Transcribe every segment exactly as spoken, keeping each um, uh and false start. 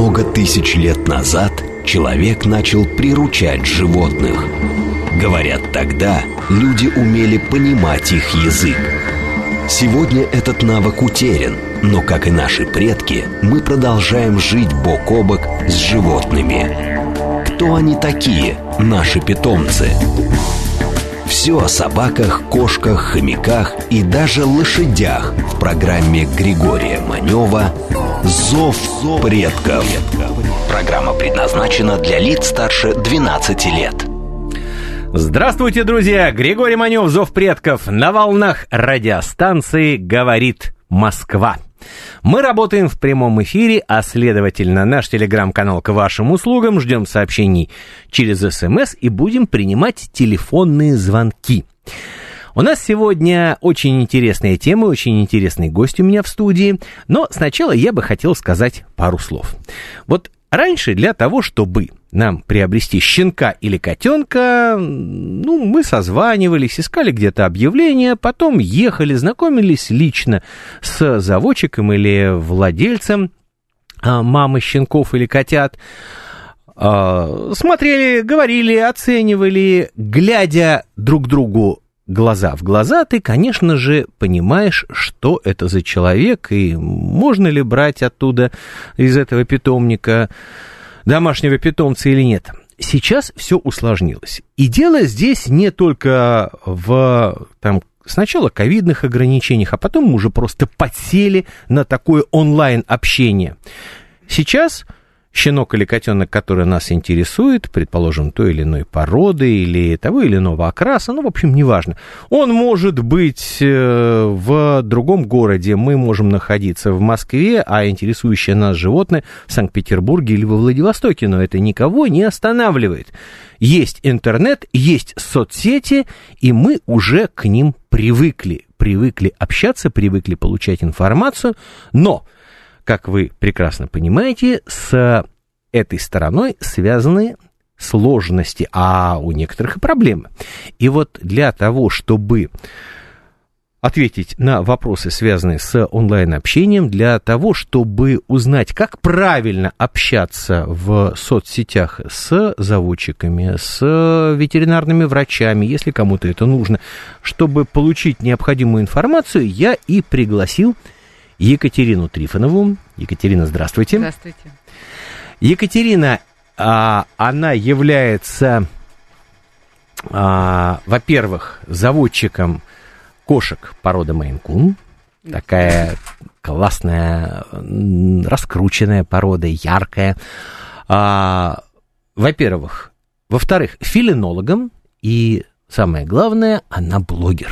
Много тысяч лет назад человек начал приручать животных. Говорят, тогда люди умели понимать их язык. Сегодня этот навык утерян, но, как и наши предки, мы продолжаем жить бок о бок с животными. Кто они такие, наши питомцы? Все о собаках, кошках, хомяках и даже лошадях в программе Григория Манева «Зов предков». Программа предназначена для лиц старше двенадцати лет. Здравствуйте, друзья! Григорий Манев, «Зов предков» на волнах радиостанции «Говорит Москва». Мы работаем в прямом эфире, а следовательно, наш телеграм-канал к вашим услугам. Ждем сообщений через СМС и будем принимать телефонные звонки. У нас сегодня очень интересная тема, очень интересный гость у меня в студии. Но сначала я бы хотел сказать пару слов. Вот раньше для того, чтобы нам приобрести щенка или котенка, ну, мы созванивались, искали где-то объявления, потом ехали, знакомились лично с заводчиком или владельцем а, мамы щенков или котят, а, смотрели, говорили, оценивали, глядя друг другу глаза в глаза, ты, конечно же, понимаешь, что это за человек, и можно ли брать оттуда, из этого питомника, домашнего питомца или нет. Сейчас все усложнилось. И дело здесь не только в там, сначала ковидных ограничениях, а потом мы уже просто подсели на такое онлайн-общение. Сейчас щенок или котенок, который нас интересует, предположим, той или иной породы или того или иного окраса, ну, в общем, неважно. Он может быть в другом городе, мы можем находиться в Москве, а интересующее нас животное в Санкт-Петербурге или во Владивостоке, но это никого не останавливает. Есть интернет, есть соцсети, и мы уже к ним привыкли. Привыкли общаться, привыкли получать информацию, но... Как вы прекрасно понимаете, с этой стороной связаны сложности, а у некоторых и проблемы. И вот для того, чтобы ответить на вопросы, связанные с онлайн-общением, для того, чтобы узнать, как правильно общаться в соцсетях с заводчиками, с ветеринарными врачами, если кому-то это нужно, чтобы получить необходимую информацию, я и пригласил Екатерину Трифонову. Екатерина, здравствуйте. Здравствуйте. Екатерина, а, она является, а, во-первых, заводчиком кошек породы Мейн-кун. Такая классная, раскрученная порода, яркая. А, во-первых. Во-вторых, фелинологом. И самое главное, она блогер.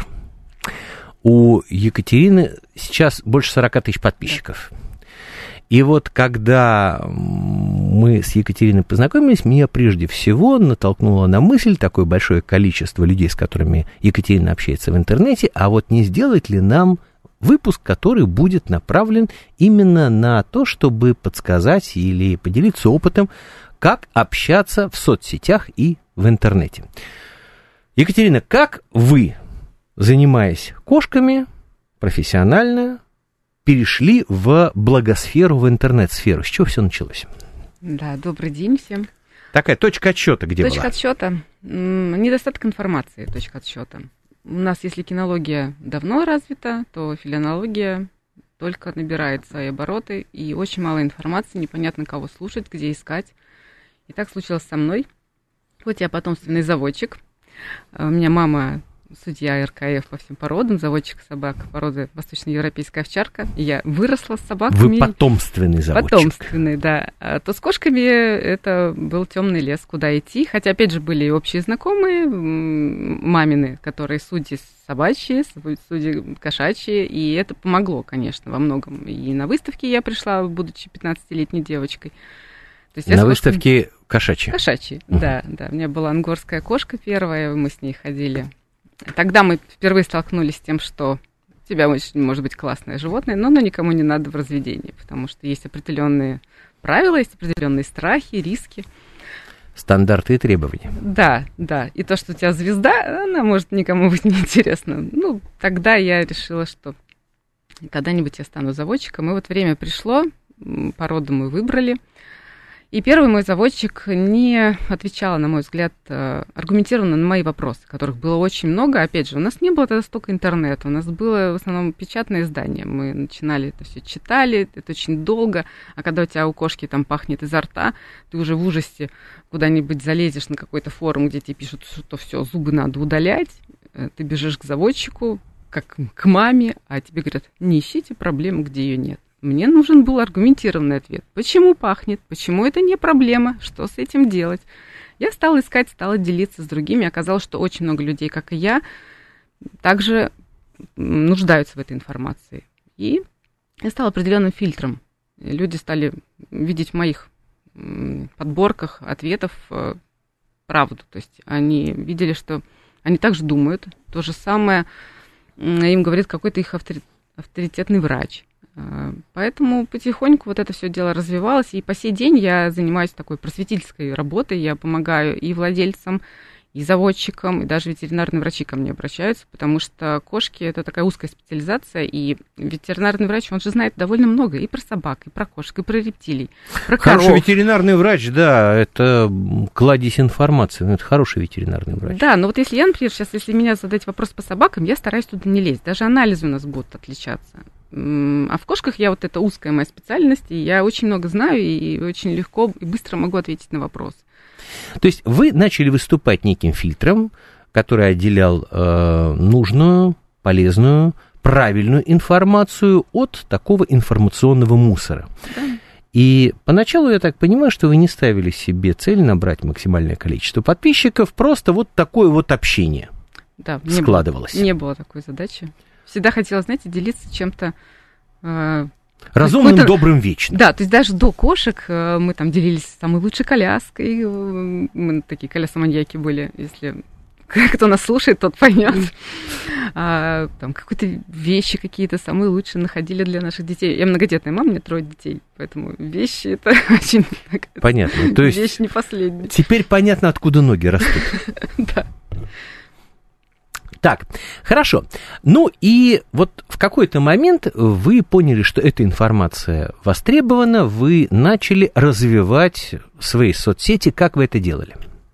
У Екатерины сейчас больше сорок тысяч подписчиков. И вот когда мы с Екатериной познакомились, меня прежде всего натолкнуло на мысль такое большое количество людей, с которыми Екатерина общается в интернете, а вот не сделать ли нам выпуск, который будет направлен именно на то, чтобы подсказать или поделиться опытом, как общаться в соцсетях и в интернете. Екатерина, как вы, занимаясь кошками профессионально, перешли в благосферу, в интернет-сферу? С чего все началось? Да, добрый день всем. Такая точка отсчета где точка была? Точка отсчета. Недостаток информации, точка отсчета. У нас, если кинология давно развита, то филинология только набирает свои обороты, и очень мало информации, непонятно, кого слушать, где искать. И так случилось со мной. Вот я потомственный заводчик. У меня мама... судья эр ка эф по всем породам, заводчик собак породы восточноевропейская овчарка. Я выросла с собаками. Вы потомственный заводчик. Потомственный, да. А то с кошками это был темный лес, куда идти. Хотя, опять же, были общие знакомые, мамины, которые судьи собачьи, судьи кошачьи. И это помогло, конечно, во многом. И на выставке я пришла, будучи пятнадцатилетней девочкой. То есть на выставке кошачьи? Кошачьи, угу. да, да. У меня была ангорская кошка первая, мы с ней ходили. Тогда мы впервые столкнулись с тем, что у тебя очень может быть классное животное, но оно никому не надо в разведении, потому что есть определенные правила, есть определенные страхи, риски. Стандарты и требования. Да, да. И то, что у тебя звезда, она может никому быть неинтересна. Ну, тогда я решила, что когда-нибудь я стану заводчиком. И вот время пришло, породу мы выбрали. И первый мой заводчик не отвечал, на мой взгляд, аргументированно на мои вопросы, которых было очень много. Опять же, у нас не было тогда столько интернета, у нас было в основном печатное издание. Мы начинали это все, читали, это очень долго, а когда у тебя у кошки там пахнет изо рта, ты уже в ужасе куда-нибудь залезешь на какой-то форум, где тебе пишут, что все, зубы надо удалять, ты бежишь к заводчику, как к маме, а тебе говорят, не ищите проблему, где ее нет. Мне нужен был аргументированный ответ. Почему пахнет? Почему это не проблема? Что с этим делать? Я стала искать, стала делиться с другими. Оказалось, что очень много людей, как и я, также нуждаются в этой информации. И я стала определенным фильтром. Люди стали видеть в моих подборках ответов правду. То есть они видели, что они также думают. То же самое им говорит какой-то их авторитетный врач. Поэтому потихоньку вот это все дело развивалось, и по сей день я занимаюсь такой просветительской работой, я помогаю и владельцам, и заводчикам, и даже ветеринарные врачи ко мне обращаются, потому что кошки – это такая узкая специализация, и ветеринарный врач, он же знает довольно много и про собак, и про кошек, и про рептилий, про коров. Хороший ветеринарный врач, да, это кладезь информации, но это хороший ветеринарный врач. Да, но вот если я, например, сейчас, если меня задать вопрос по собакам, я стараюсь туда не лезть, даже анализы у нас будут отличаться. А в кошках я вот это узкая моя специальность, и я очень много знаю, и очень легко и быстро могу ответить на вопрос. То есть вы начали выступать неким фильтром, который отделял э, нужную, полезную, правильную информацию от такого информационного мусора. Да. И поначалу, я так понимаю, что вы не ставили себе цель набрать максимальное количество подписчиков, просто вот такое вот общение да, складывалось. Не было, не было такой задачи. Всегда хотела, знаете, делиться чем-то... Э, разумным, добрым, вечным. Да, то есть даже до кошек э, мы там делились самой лучшей коляской. Э, мы такие колясоманьяки были, если кто нас слушает, тот поймет. А, там какие-то вещи какие-то самые лучшие находили для наших детей. Я многодетная мама, у меня трое детей, поэтому вещи это очень... Понятно. То есть вещь не последняя. Теперь понятно, откуда ноги растут. Да. Так, хорошо. Ну и вот в какой-то момент вы поняли, что эта информация востребована, вы начали развивать свои соцсети. Как вы это делали?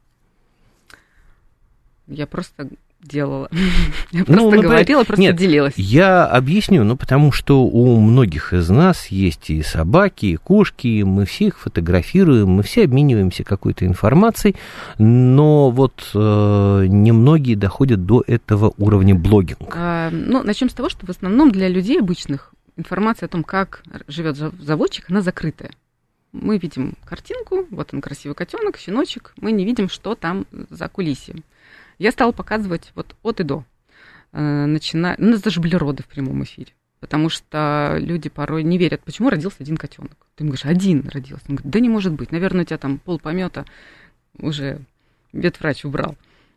Я просто делала. Я просто ну, говорила, мы... просто Нет, делилась. Я объясню, ну, потому что у многих из нас есть и собаки, и кошки, и мы всех фотографируем, мы все обмениваемся какой-то информацией, но вот э, немногие доходят до этого уровня блогинга. А, ну, начнем с того, что в основном для людей обычных информация о том, как живет заводчик, она закрытая. Мы видим картинку, вот он красивый котенок, щеночек, мы не видим, что там за кулисьем. Я стала показывать вот от и до. Начиная... У нас даже были роды в прямом эфире, потому что люди порой не верят, почему родился один котенок. Ты ему говоришь, один родился. Он говорит, да не может быть, наверное, у тебя там полпомета уже ветврач убрал.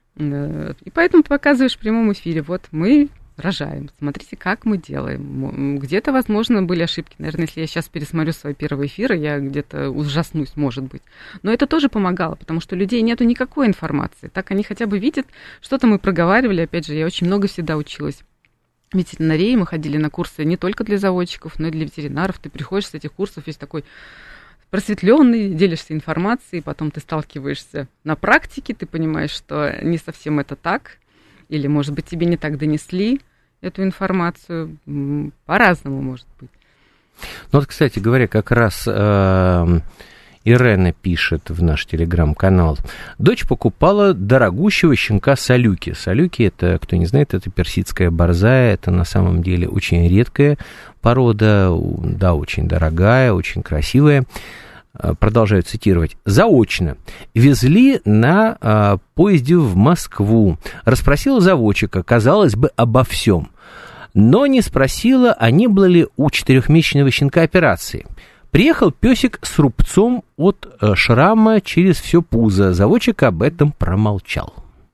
И поэтому показываешь в прямом эфире, вот мы рожаем, смотрите, как мы делаем. Где-то, возможно, были ошибки. Наверное, если я сейчас пересмотрю свои первые эфиры, я где-то ужаснусь, может быть. Но это тоже помогало, потому что у людей нету никакой информации. Так они хотя бы видят, что-то мы проговаривали. Опять же, я очень много всегда училась. В ветеринарии мы ходили на курсы не только для заводчиков, но и для ветеринаров. Ты приходишь с этих курсов, есть такой просветленный, делишься информацией, потом ты сталкиваешься на практике, ты понимаешь, что не совсем это так. Или, может быть, тебе не так донесли эту информацию. По-разному может быть. Ну вот, кстати говоря, как раз э, Ирена пишет в наш телеграм-канал. Дочь покупала дорогущего щенка Салюки. Салюки, это, кто не знает, это персидская борзая. Это на самом деле очень редкая порода. Да, очень дорогая, очень красивая. Продолжаю цитировать. Заочно. Везли на а, поезде в Москву. Расспросила заводчика, казалось бы, обо всем. Но не спросила, а не было ли у четырехмесячного щенка операции. Приехал песик с рубцом от а, шрама через все пузо. Заводчик об этом промолчал.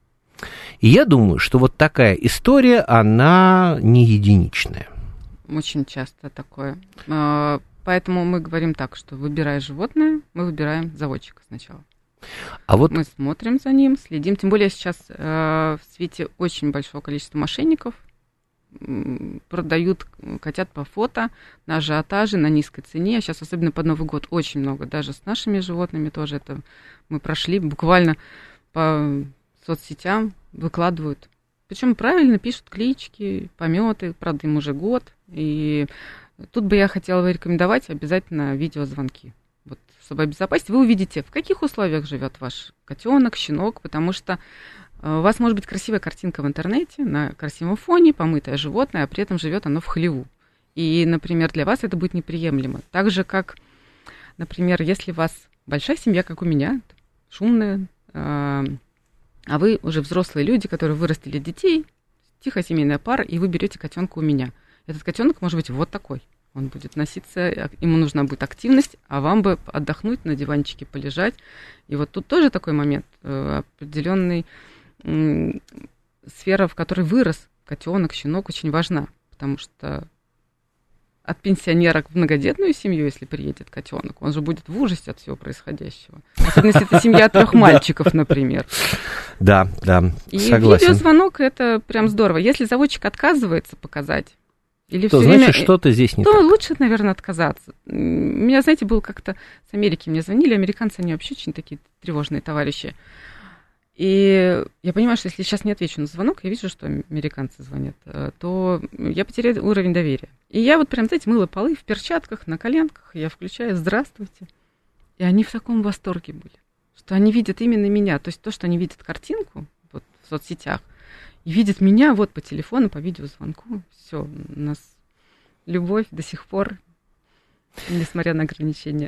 И я думаю, что вот такая история, она не единичная. Очень часто такое. Поэтому мы говорим так, что выбирая животное, мы выбираем заводчика сначала. А вот... Мы смотрим за ним, следим. Тем более сейчас э, в свете очень большого количества мошенников. продают котят по фото, на ажиотаже, на низкой цене. А сейчас, особенно под Новый год, очень много. Даже с нашими животными тоже это мы прошли. Буквально по соцсетям выкладывают. Причем правильно пишут клички, пометы. Правда, им уже год. И тут бы я хотела рекомендовать обязательно видеозвонки. Вот, чтобы обезопасить. Вы увидите, в каких условиях живет ваш котенок, щенок, потому что у вас может быть красивая картинка в интернете на красивом фоне, помытое животное, а при этом живет оно в хлеву. И, например, для вас это будет неприемлемо. Так же, как, например, если у вас большая семья, как у меня, шумная, а вы уже взрослые люди, которые вырастили детей, тихая семейная пара, и вы берете котенка у меня. Этот котенок может быть вот такой. Он будет носиться, ему нужна будет активность, а вам бы отдохнуть, на диванчике полежать. И вот тут тоже такой момент, определенный сфера, в которой вырос котенок, щенок, очень важна, потому что от пенсионера в многодетную семью, если приедет котенок, он же будет в ужасе от всего происходящего. Особенно, если это семья трех мальчиков, например. Да, да, и согласен. И видеозвонок — это прям здорово. Если заводчик отказывается показать, или то все значит, время, что-то здесь не то так. лучше, наверное, отказаться. У меня, знаете, был как-то с Америки мне звонили, американцы, они вообще очень такие тревожные товарищи. И я понимаю, что если сейчас не отвечу на звонок, я вижу, что американцы звонят, то я потеряю уровень доверия. И я вот прям, знаете, мыла полы в перчатках, на коленках, я включаю «Здравствуйте». И они в таком восторге были, что они видят именно меня. То есть то, что они видят картинку вот, в соцсетях, и видят меня вот по телефону, по видеозвонку. Все, у нас любовь до сих пор, несмотря на ограничения.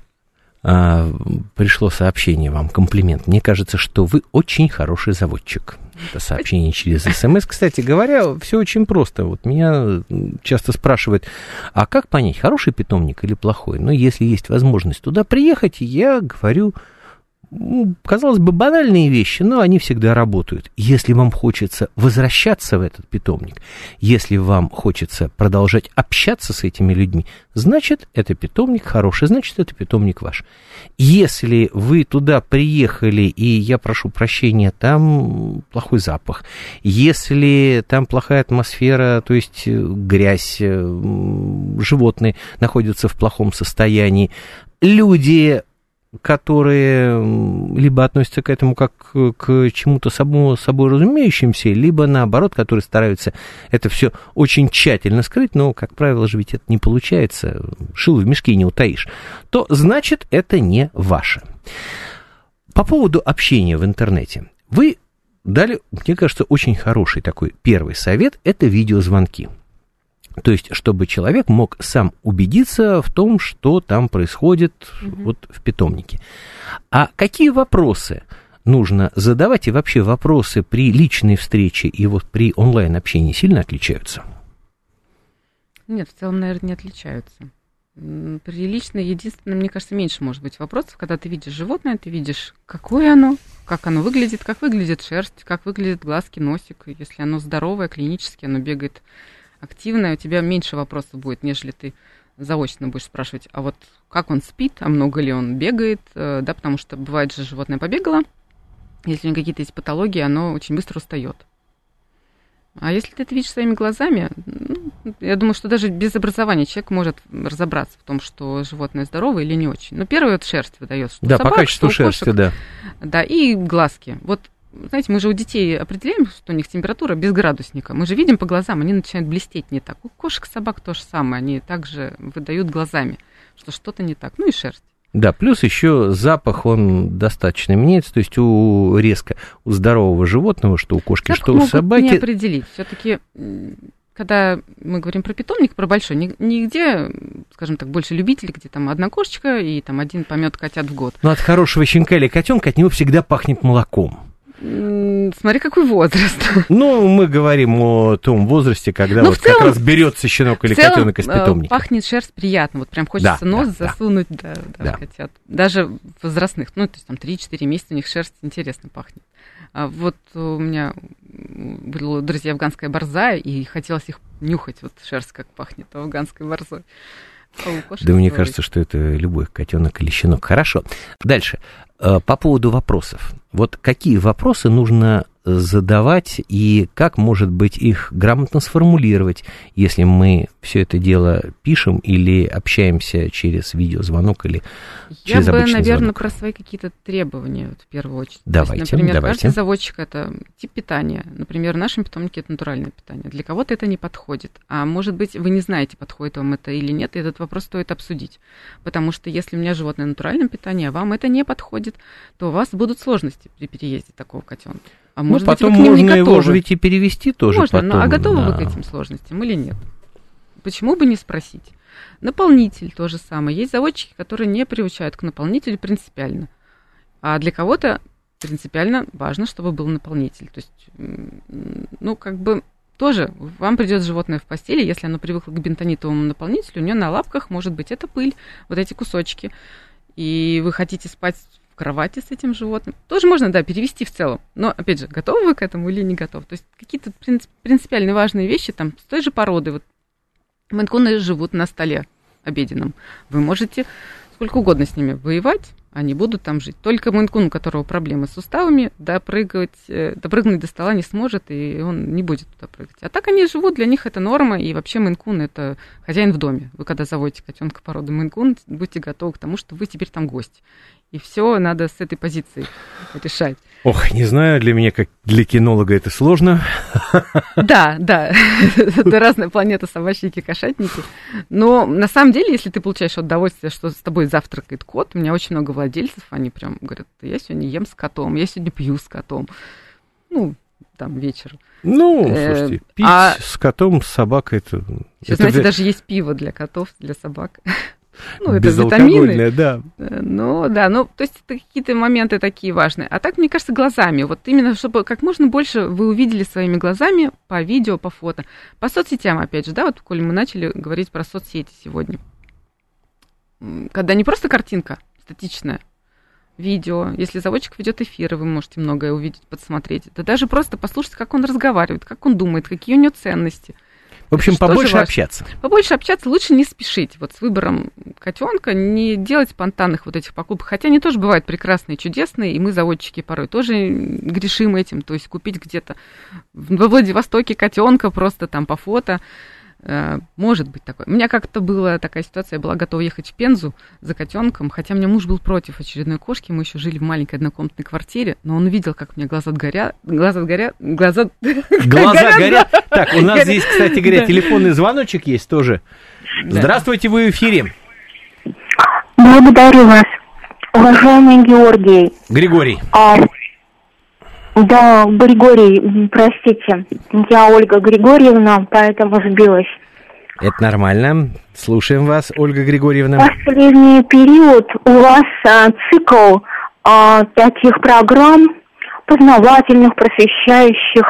А, пришло сообщение вам, комплимент. Мне кажется, что вы очень хороший заводчик. Это сообщение через СМС. Кстати говоря, все очень просто. Вот меня часто спрашивают, а как понять, хороший питомник или плохой? Но если есть возможность туда приехать, я говорю, казалось бы, банальные вещи, но они всегда работают. Если вам хочется возвращаться в этот питомник, если вам хочется продолжать общаться с этими людьми, значит, это питомник хороший, значит, это питомник ваш. Если вы туда приехали, и я прошу прощения, там плохой запах, если там плохая атмосфера, то есть грязь, животные находятся в плохом состоянии, люди, которые либо относятся к этому как к чему-то само собой разумеющимся, либо наоборот, которые стараются это все очень тщательно скрыть, но, как правило же, ведь это не получается, шило в мешке не утаишь, то значит, это не ваше. По поводу общения в интернете. Вы дали, мне кажется, очень хороший такой первый совет, это видеозвонки. То есть, чтобы человек мог сам убедиться в том, что там происходит угу. вот в питомнике. А какие вопросы нужно задавать, и вообще вопросы при личной встрече и вот при онлайн-общении сильно отличаются? Нет, в целом, наверное, не отличаются. При личной, единственное, мне кажется, меньше может быть вопросов, когда ты видишь животное, ты видишь, какое оно, как оно выглядит, как выглядит шерсть, как выглядят глазки, носик. Если оно здоровое, клинически, оно бегает активная, у тебя меньше вопросов будет, нежели ты заочно будешь спрашивать, а вот как он спит, а много ли он бегает, да, потому что бывает же, животное побегало, если у него какие-то есть патологии, оно очень быстро устает. А если ты это видишь своими глазами, ну, я думаю, что даже без образования человек может разобраться в том, что животное здоровое или не очень. Но первое, вот шерсть выдает, что да, собак, по качеству что шерсти, кошек, да. Да, и глазки. Вот знаете, мы же у детей определяем, что у них температура без градусника. Мы же видим по глазам, они начинают блестеть не так. У кошек, собак то же самое. Они также выдают глазами, что что-то не так. Ну и шерсть. Да, плюс еще запах, он достаточно меняется. То есть у резко, у здорового животного, что у кошки, запах что у собаки. Не определить. Все-таки, когда мы говорим про питомник, про большой, нигде, скажем так, больше любителей, где там одна кошечка и там один помет котят в год. Но от хорошего щенка или котенка от него всегда пахнет молоком. Смотри, какой возраст. Ну, мы говорим о том возрасте, когда ну, вот целом, как раз берется щенок или целом, котенок из питомника. Пахнет шерсть приятно. Вот прям хочется да, нос да, засунуть, да, да, да. котят. Даже возрастных, ну, то есть там три-четыре месяца у них шерсть интересно пахнет. А вот у меня были друзья афганская борзая, и хотелось их нюхать, вот шерсть как пахнет афганской борзой. Да мне кажется, что это любой котенок или щенок. Хорошо. Дальше. По поводу вопросов. Вот какие вопросы нужно задавать и как, может быть, их грамотно сформулировать, если мы все это дело пишем или общаемся через видеозвонок или Я через бы, обычный наверное, звонок? про свои какие-то требования вот, в первую очередь. Давайте, То есть, например, давайте. каждый заводчик — это тип питания. Например, в нашем питомнике это натуральное питание. Для кого-то это не подходит. А может быть, вы не знаете, подходит вам это или нет, и этот вопрос стоит обсудить. Потому что если у меня животное в натуральном питании, а вам это не подходит, то у вас будут сложности при переезде такого котенка. А Ну, может потом быть, вы к ним можно не его готовы. же ведь и перевести тоже Можно, потом. но а готовы да. вы к этим сложностям или нет? Почему бы не спросить? Наполнитель то же самое. Есть заводчики, которые не приучают к наполнителю принципиально. А для кого-то принципиально важно, чтобы был наполнитель. То есть, ну, как бы тоже вам придет животное в постели, если оно привыкло к бентонитовому наполнителю, у нее на лапках может быть эта пыль, вот эти кусочки. И вы хотите спать в кровати с этим животным. Тоже можно, да, перевести в целом. Но, опять же, готовы вы к этому или не готовы? То есть какие-то принципиально важные вещи там с той же породы. Вот мейн-куны живут на столе обеденном. Вы можете сколько угодно с ними воевать, они будут там жить. Только мейн-кун, у которого проблемы с суставами, допрыгать, допрыгнуть до стола не сможет, и он не будет туда прыгать. А так они живут, для них это норма, и вообще мейн-кун — это хозяин в доме. Вы когда заводите котенка породы мейн-кун, будьте готовы к тому, что вы теперь там гость. И все надо с этой позиции решать. Ох, не знаю, для меня, как для кинолога, это сложно. Да, да, это разная планета, собачники, кошатники. Но на самом деле, если ты получаешь удовольствие, что с тобой завтракает кот, у меня очень много владельцев, они прям говорят: я сегодня ем с котом, я сегодня пью с котом. Ну, там вечер. Ну, слушайте, пить а... с котом, с собакой, это... Сейчас, это знаете, для... даже есть пиво для котов, для собак. Ну, это витамины. Да. Ну, да, ну, то есть это какие-то моменты такие важные. А так, мне кажется, глазами. Вот именно, чтобы как можно больше вы увидели своими глазами по видео, по фото. По соцсетям, опять же, да, вот, коли мы начали говорить про соцсети сегодня. Когда не просто картинка статичная, видео. Если заводчик ведет эфиры, вы можете многое увидеть, подсмотреть. Да даже просто послушать, как он разговаривает, как он думает, какие у него ценности. В общем, побольше общаться. Побольше общаться, лучше не спешить. Вот с выбором котенка, не делать спонтанных вот этих покупок. Хотя они тоже бывают прекрасные, чудесные, и мы, заводчики, порой тоже грешим этим. То есть купить где-то во Владивостоке котенка просто там по фото. Может быть такое. У меня как-то была такая ситуация, я была готова ехать в Пензу за котенком, хотя у меня муж был против очередной кошки, мы еще жили в маленькой однокомнатной квартире, но он увидел, как у меня глаза горят, глаза горят, глаза... Глаза горят. Так, у нас здесь, кстати говоря, телефонный звоночек есть тоже. Здравствуйте, вы в эфире. Благодарю вас, уважаемый Георгий. Григорий. А, да, Григорий, простите, я Ольга Григорьевна, поэтому сбилась. Это нормально. Слушаем вас, Ольга Григорьевна. В последний период у вас а, цикл а, таких программ познавательных, просвещающих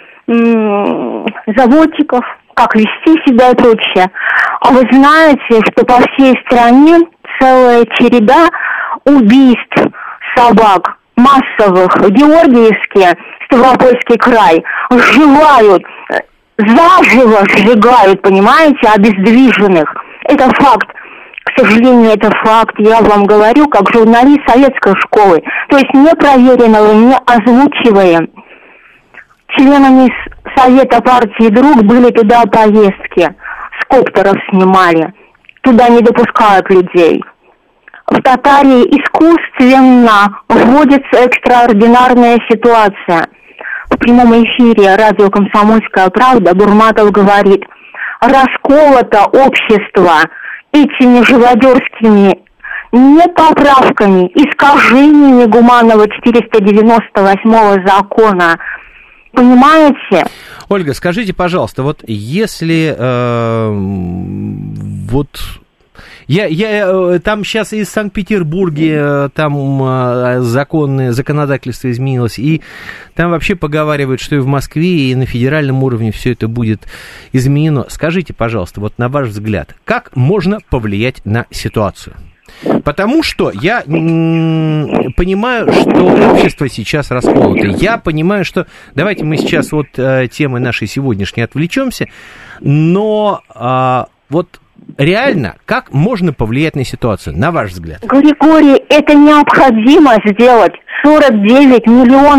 м- заводчиков, как вести себя и прочее. А вы знаете, что по всей стране целая череда убийств собак массовых, Георгиевский, Ставропольский край, сжигают, заживо сжигают, понимаете, обездвиженных. Это факт. К сожалению, это факт. Я вам говорю, как журналист советской школы. То есть не проверенного, не озвучивая. Членами Совета партии «Друг» были туда поездки. С коптеров снимали. Туда не допускают людей. В Татарии искусственно вводится экстраординарная ситуация. В прямом эфире радио «Комсомольская правда» Бурматов говорит: расколото общество этими живодерскими непоправками, искажениями гуманного четыреста девяносто восьмого закона. Понимаете? Ольга, скажите, пожалуйста, вот если э, вот я, я там сейчас и в Санкт-Петербурге там законы, законодательство изменилось, и там вообще поговаривают, что и в Москве, и на федеральном уровне все это будет изменено. Скажите, пожалуйста, вот на ваш взгляд, как можно повлиять на ситуацию? Потому что я м- понимаю, что общество сейчас расколото. Я понимаю, что... Давайте мы сейчас от э, темы нашей сегодняшней отвлечемся, но э, вот реально, как можно повлиять на ситуацию, на ваш взгляд? Григорий, это необходимо сделать. сорок девять миллионов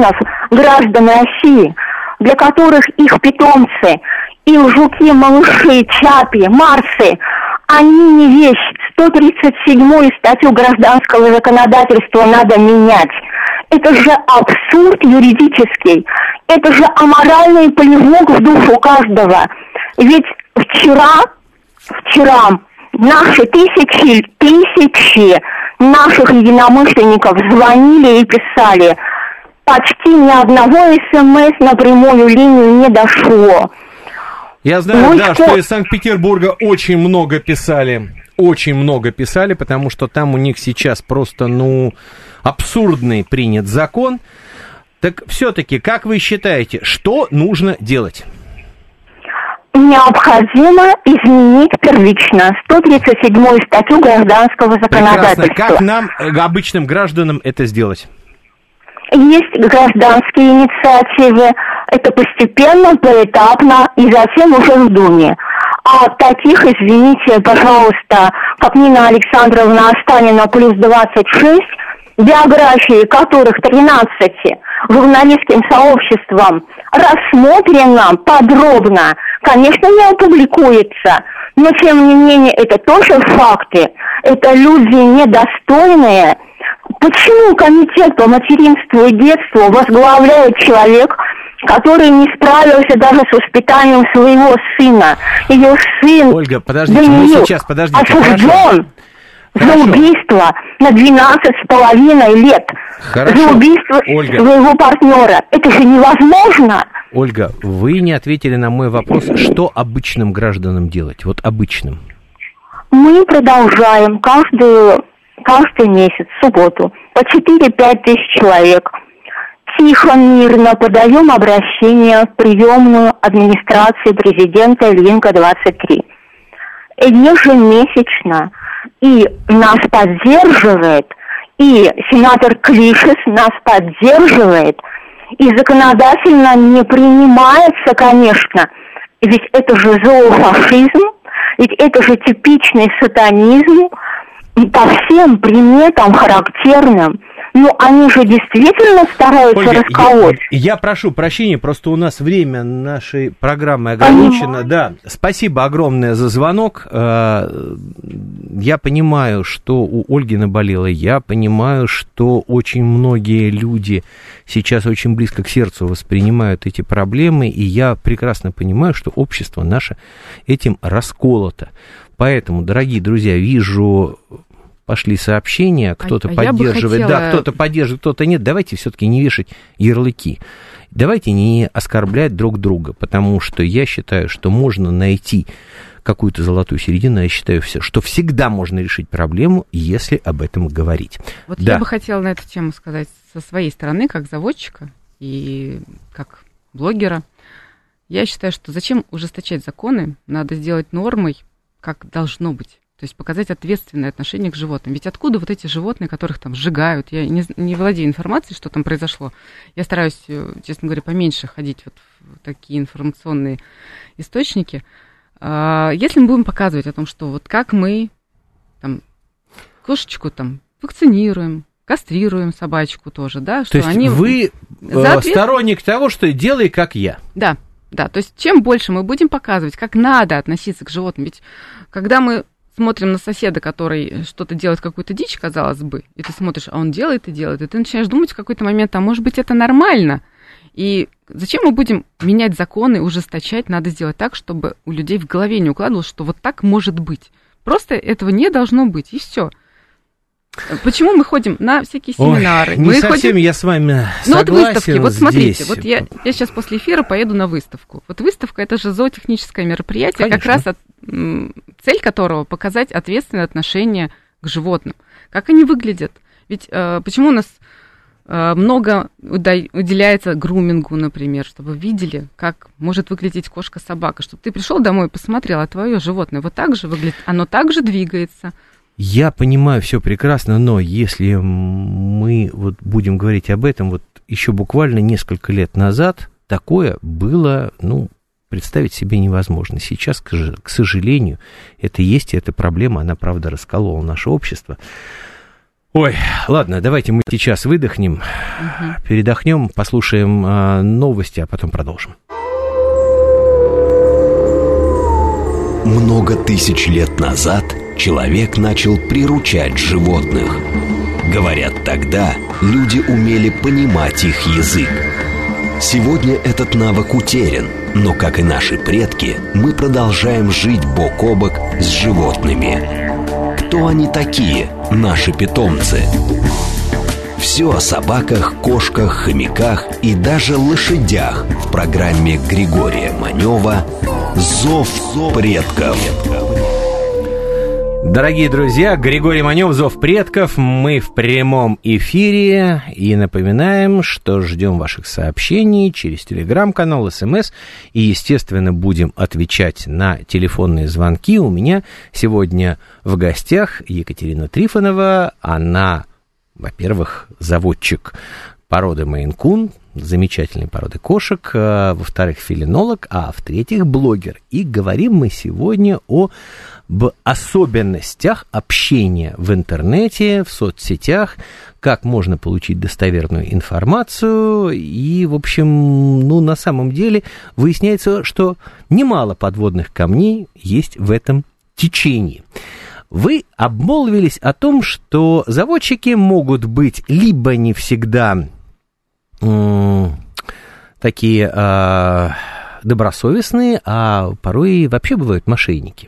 граждан России, для которых их питомцы, и жуки, малыши, чапи, марсы, они не вещь. сто тридцать седьмую статью гражданского законодательства надо менять. Это же абсурд юридический. Это же аморальный плевок в душу каждого. Ведь вчера, вчера наши тысячи, тысячи наших единомышленников звонили и писали. Почти ни одного СМС на прямую линию не дошло. Я знаю, Ну, да, что... что из Санкт-Петербурга очень много писали. Очень много писали, потому что там у них сейчас просто, ну, абсурдный принят закон. Так все-таки, как вы считаете, что нужно делать? Необходимо изменить первично сто тридцать седьмую статью гражданского законодательства. Прекрасно. Как нам, обычным гражданам, это сделать? Есть гражданские инициативы, это постепенно, поэтапно и затем уже в Думе. А таких, извините, пожалуйста, как Нина Александровна Останина плюс двадцать шесть, биографии которых тринадцати журналистским сообществом рассмотрено подробно, конечно, не опубликуется, но тем не менее это тоже факты, это люди недостойные. Почему комитет по материнству и детству возглавляет человек, который не справился даже с воспитанием своего сына? Ее сын, Ольга, подождите, Даниил, мы сейчас, подождите, осужден за Хорошо. убийство на двенадцать с половиной лет. Хорошо. За убийство Ольга. своего партнера. Это же невозможно. Ольга, вы не ответили на мой вопрос, что обычным гражданам делать, вот обычным. Мы продолжаем каждую, каждый месяц, в субботу, по четыре-пять тысяч человек. Тихо, мирно подаем обращение в приемную администрации президента Ильинка двадцать три. Ежемесячно. И нас поддерживает, и сенатор Клишес нас поддерживает, и законодательно не принимается, конечно, ведь это же зоофашизм, ведь это же типичный сатанизм по всем приметам характерным. Ну, они же действительно стараются Ольга, расколоть. Я, я прошу прощения, просто у нас время нашей программы ограничено. Понимаю. Да, спасибо огромное за звонок. Я понимаю, что у Ольги наболело. Я понимаю, что очень многие люди сейчас очень близко к сердцу воспринимают эти проблемы. И я прекрасно понимаю, что общество наше этим расколото. Поэтому, дорогие друзья, вижу... Пошли сообщения, кто-то а, а поддерживает, хотела... да, кто-то поддерживает, кто-то нет. Давайте все-таки не вешать ярлыки. Давайте не оскорблять друг друга, потому что я считаю, что можно найти какую-то золотую середину. Я считаю, что всегда можно решить проблему, если об этом говорить. Вот да. Я бы хотела на эту тему сказать со своей стороны, как заводчика и как блогера. Я считаю, что зачем ужесточать законы, надо сделать нормой, как должно быть. То есть показать ответственное отношение к животным. Ведь откуда вот эти животные, которых там сжигают? Я не, не владею информацией, что там произошло. Я стараюсь, честно говоря, поменьше ходить вот в такие информационные источники. Если мы будем показывать о том, что вот как мы там, кошечку там вакцинируем, кастрируем собачку тоже, да? Что то есть они вы ответ... сторонник того, что делай как я. Да, да. То есть чем больше мы будем показывать, как надо относиться к животным. Ведь когда мы смотрим на соседа, который что-то делает, какую-то дичь, казалось бы, и ты смотришь, а он делает и делает, и ты начинаешь думать в какой-то момент, а может быть, это нормально. И зачем мы будем менять законы, ужесточать? Надо сделать так, чтобы у людей в голове не укладывалось, что вот так может быть. Просто этого не должно быть, и все. Почему мы ходим на всякие семинары? Ой, не мы совсем ходим... я с вами ну, согласен. Вот выставки, вот смотрите, здесь. вот я, я сейчас после эфира поеду на выставку. Вот выставка — это же зоотехническое мероприятие, Конечно. как раз от, м, цель которого — показать ответственное отношение к животным. Как они выглядят? Ведь э, почему у нас э, много уда- уделяется грумингу, например, чтобы видели, как может выглядеть кошка-собака, чтобы ты пришел домой и посмотрел, а твое животное вот так же выглядит, оно так же двигается. Я понимаю все прекрасно, но если мы вот будем говорить об этом, вот еще буквально несколько лет назад такое было, ну, представить себе невозможно. Сейчас, к сожалению, это есть, и эта проблема, она, правда, расколола наше общество. Ой, ладно, давайте мы сейчас выдохнем, угу. передохнем, послушаем а, новости, а потом продолжим. Много тысяч лет назад человек начал приручать животных. Говорят, тогда люди умели понимать их язык. Сегодня этот навык утерян, но, как и наши предки, мы продолжаем жить бок о бок с животными. Кто они такие, наши питомцы? Все о собаках, кошках, хомяках и даже лошадях в программе Григория Манева «Зов предков». Дорогие друзья, Григорий Манев, «Зов предков». Мы в прямом эфире и напоминаем, что ждем ваших сообщений через телеграм-канал, СМС и, естественно, будем отвечать на телефонные звонки. У меня сегодня в гостях Екатерина Трифонова. Она, во-первых, заводчик породы Мейн-кун, замечательной породы кошек, во-вторых, фелинолог, а в-третьих, блогер. И говорим мы сегодня о об особенностях общения в интернете, в соцсетях, как можно получить достоверную информацию. И, в общем, ну, на самом деле выясняется, что немало подводных камней есть в этом течении. Вы обмолвились о том, что заводчики могут быть либо не всегда м- такие э- добросовестные, а порой вообще бывают мошенники.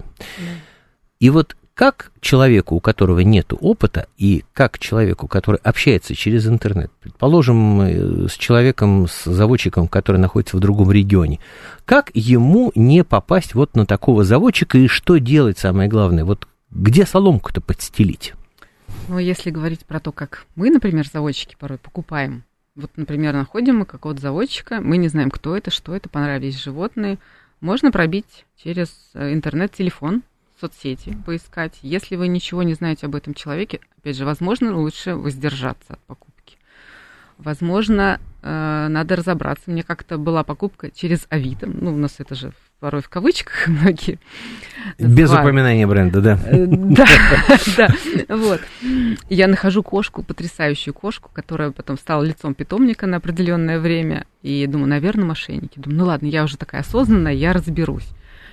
И вот как человеку, у которого нет опыта, и как человеку, который общается через интернет, предположим, с человеком, с заводчиком, который находится в другом регионе, как ему не попасть вот на такого заводчика, и что делать, самое главное, вот где соломку-то подстелить? Ну, если говорить про то, как мы, например, заводчики порой покупаем, вот, например, находим мы какого-то заводчика, мы не знаем, кто это, что это, понравились животные, можно пробить через интернет-телефон, соцсети поискать. Если вы ничего не знаете об этом человеке, опять же, возможно, лучше воздержаться от покупки. Возможно, э, надо разобраться. Мне как-то была покупка через Авито. Ну, у нас это же порой в кавычках многие называют. Без упоминания бренда, да? Да, да, вот. Я нахожу кошку, потрясающую кошку, которая потом стала лицом питомника на определенное время. И думаю, наверное, мошенники. Думаю, ну ладно, я уже такая осознанная, я разберусь.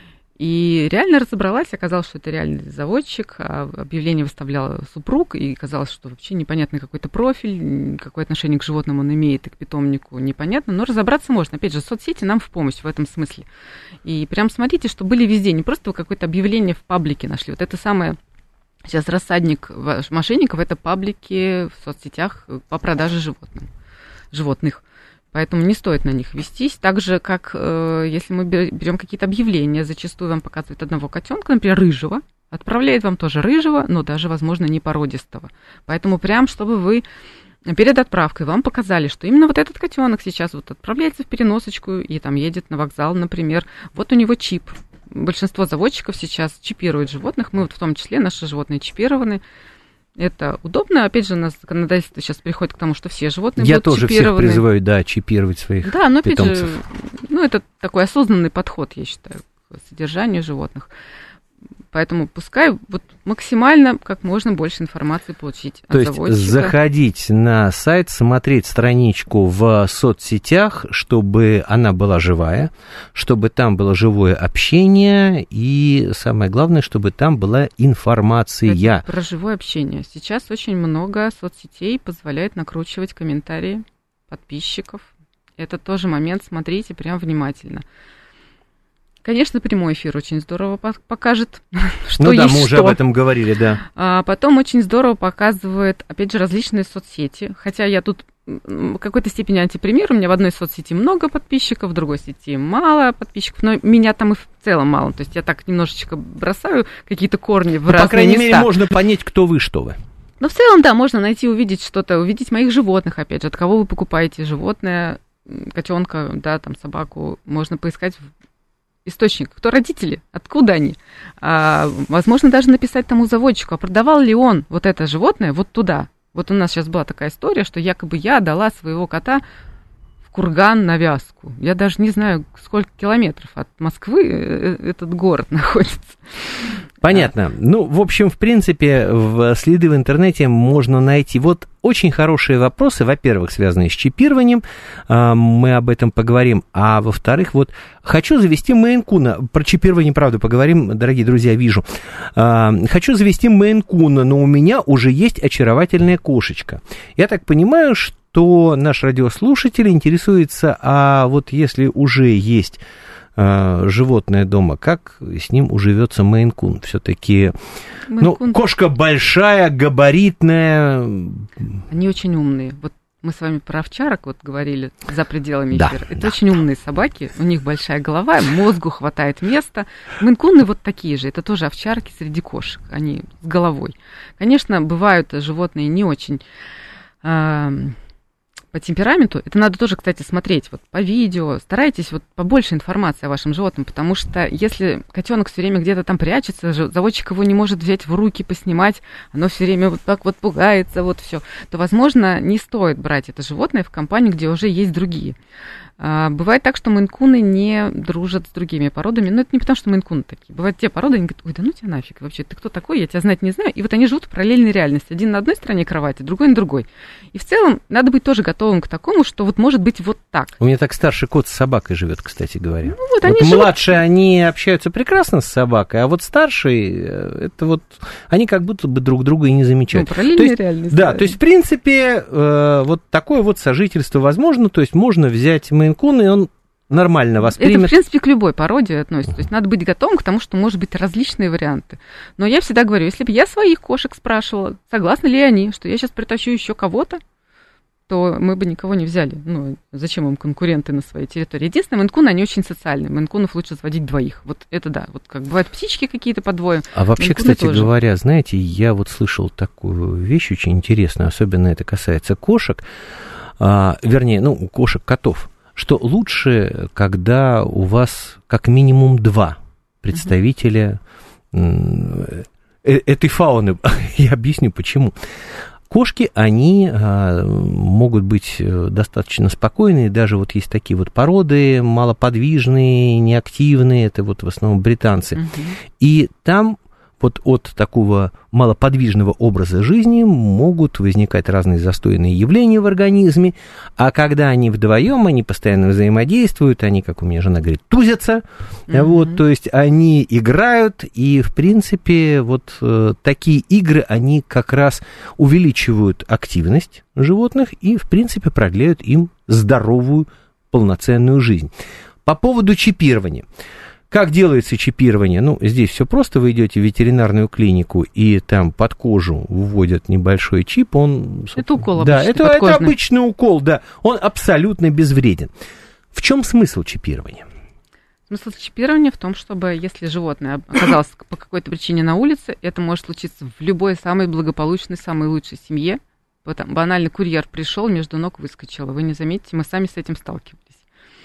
И реально разобралась, оказалось, что это реальный заводчик, а объявление выставлял супруг, и казалось, что вообще непонятный какой-то профиль, какое отношение к животным он имеет и к питомнику, непонятно, но разобраться можно. Опять же, соцсети нам в помощь в этом смысле. И прям смотрите, что были везде, не просто вы какое-то объявление в паблике нашли. Вот это самое, сейчас рассадник мошенников, это паблики в соцсетях по продаже животным, животных. Поэтому не стоит на них вестись. Так же, как э, если мы берем какие-то объявления, зачастую вам показывают одного котенка, например, рыжего, отправляет вам тоже рыжего, но даже, возможно, не породистого. Поэтому прям, чтобы вы перед отправкой вам показали, что именно вот этот котенок сейчас вот отправляется в переносочку и там едет на вокзал, например, вот у него чип. Большинство заводчиков сейчас чипируют животных, мы вот в том числе, наши животные чипированы. Это удобно. Опять же, у нас законодательство сейчас приходит к тому, что все животные Я будут чипированы. Я тоже всех призываю, да, чипировать своих да, но опять питомцев. же, ну, это такой осознанный подход, я считаю, к содержанию животных. Поэтому пускай вот максимально как можно больше информации получить от заводчика. То есть заходить на сайт, смотреть страничку в соцсетях, чтобы она была живая, чтобы там было живое общение и, самое главное, чтобы там была информация. Кстати, про живое общение. Сейчас очень много соцсетей позволяет накручивать комментарии подписчиков. Это тоже момент, смотрите прям внимательно. Конечно, прямой эфир очень здорово покажет, что ну да, есть мы уже что. об этом говорили, да. А потом очень здорово показывает, опять же, различные соцсети. Хотя я тут в какой-то степени антипример. У меня в одной соцсети много подписчиков, в другой сети мало подписчиков, но меня там и в целом мало. То есть я так немножечко бросаю какие-то корни в ну, разные по крайней места. мере, можно понять, кто вы, что вы. Но в целом, да, можно найти, увидеть что-то, увидеть моих животных, опять же, от кого вы покупаете животное, котенка, да, там, собаку. Можно поискать в источник, кто родители, откуда они. А, возможно, даже написать тому заводчику, а продавал ли он вот это животное вот туда. Вот у нас сейчас была такая история, что якобы я дала своего кота в Курган на вязку. Я даже не знаю, сколько километров от Москвы этот город находится. Понятно. Ну, в общем, в принципе, в следы в интернете можно найти вот очень хорошие вопросы, во-первых, связанные с чипированием, мы об этом поговорим, а во-вторых, вот хочу завести мейн-куна, про чипирование, правда, поговорим, дорогие друзья, вижу. Хочу завести мейн-куна, но у меня уже есть очаровательная кошечка. Я так понимаю, что наш радиослушатель интересуется, а вот если уже есть животное дома, как с ним уживется мейн-кун? Все-таки, ну, кошка большая, габаритная. Они очень умные. Вот мы с вами про овчарок вот говорили за пределами эфира. Да, Это да. очень умные собаки, у них большая голова, мозгу хватает места. Мейн-куны вот такие же, это тоже овчарки среди кошек, они с головой. Конечно, бывают животные не очень... по темпераменту, это надо тоже, кстати, смотреть вот по видео, старайтесь вот побольше информации о вашем животном, потому что если котенок все время где-то там прячется, заводчик его не может взять в руки, поснимать, оно все время вот так вот пугается, вот все, то, возможно, не стоит брать это животное в компанию, где уже есть другие. Бывает так, что мейн-куны не дружат с другими породами, но это не потому, что мейн-куны такие. Бывают те породы, они говорят, ой, да ну тебя нафиг, вообще, ты кто такой, я тебя знать не знаю. И вот они живут в параллельной реальности. Один на одной стороне кровати, другой на другой. И в целом надо быть тоже готовым к такому, что вот может быть вот так. У меня так старший кот с собакой живет, кстати говоря. Ну, вот вот они младшие, живут... они общаются прекрасно с собакой, а вот старшие, это вот, они как будто бы друг друга и не замечают. Ну, параллельная то есть, реальность. Да, да, то есть, в принципе, э, вот такое вот сожительство возможно, то есть можно взять мейн-кун, и он нормально воспримет. Это, в принципе, к любой породе относится. То есть надо быть готовым к тому, что может быть различные варианты. Но я всегда говорю, если бы я своих кошек спрашивала, согласны ли они, что я сейчас притащу еще кого-то, то мы бы никого не взяли. Ну, зачем им конкуренты на своей территории? Единственное, мейн-куны, они очень социальные. Мейн-кунов лучше заводить двоих. Вот это да. Вот как бывают птички какие-то по двое. А вообще, мейн-куны кстати тоже. Говоря, знаете, я вот слышал такую вещь очень интересную, особенно это касается кошек, а, вернее, ну, кошек, котов, что лучше, когда у вас как минимум два представителя uh-huh. этой фауны. Я объясню, почему. Кошки, они а, могут быть достаточно спокойные, даже вот есть такие вот породы, малоподвижные, неактивные, это вот в основном британцы. Uh-huh. И там вот от такого малоподвижного образа жизни могут возникать разные застойные явления в организме, а когда они вдвоем, они постоянно взаимодействуют, они, как у меня жена говорит, тузятся, mm-hmm. вот, то есть они играют, и, в принципе, вот э, такие игры, они как раз увеличивают активность животных и, в принципе, продляют им здоровую, полноценную жизнь. По поводу чипирования. Как делается чипирование? Ну, здесь все просто. Вы идете в ветеринарную клинику, и там под кожу вводят небольшой чип. Он, это укол да, обычный, это, это обычный укол, да. Он абсолютно безвреден. В чем смысл чипирования? Смысл чипирования в том, чтобы, если животное оказалось по какой-то причине на улице, это может случиться в любой самой благополучной, самой лучшей семье. Потом банальный курьер пришел, между ног выскочил. Вы не заметите, мы сами с этим сталкивались.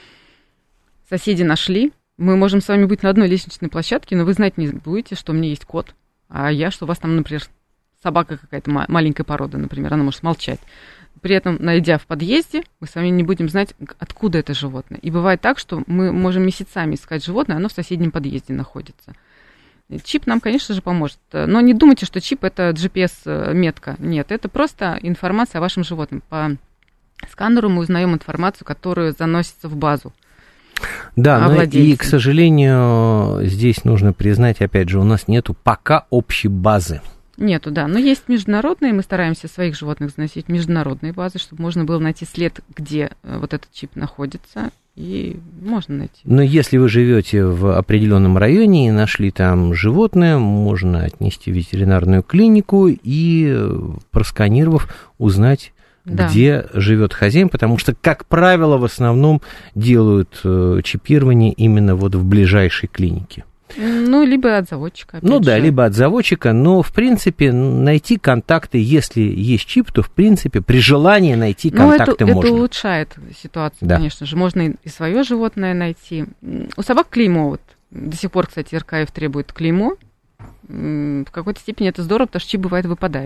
Соседи нашли. Мы можем с вами быть на одной лестничной площадке, но вы знать не будете, что у меня есть кот, а я, что у вас там, например, собака какая-то маленькая порода, например, она может молчать. При этом, найдя в подъезде, мы с вами не будем знать, откуда это животное. И бывает так, что мы можем месяцами искать животное, оно в соседнем подъезде находится. Чип нам, конечно же, поможет. Но не думайте, что чип – это джи пи эс-метка. Нет, это просто информация о вашем животном. По сканеру мы узнаем информацию, которая заносится в базу. Да, но и, к сожалению, здесь нужно признать, опять же, у нас нету пока общей базы. Нету, да, но есть международные, мы стараемся своих животных заносить в международные базы, чтобы можно было найти след, где вот этот чип находится, и можно найти. Но если вы живете в определенном районе и нашли там животное, можно отнести в ветеринарную клинику и, просканировав, узнать, да, где живет хозяин, потому что, как правило, в основном делают э, чипирование именно вот в ближайшей клинике. Ну, либо от заводчика. Ну же. да, либо от заводчика, но, в принципе, найти контакты, если есть чип, то, в принципе, при желании найти контакты ну, это, можно. это улучшает ситуацию, да, конечно же. Можно и свое животное найти. У собак клеймо, вот, до сих пор, кстати, эр ка эф требует клеймо. В какой-то степени это здорово, потому что чип, бывает, выпадает.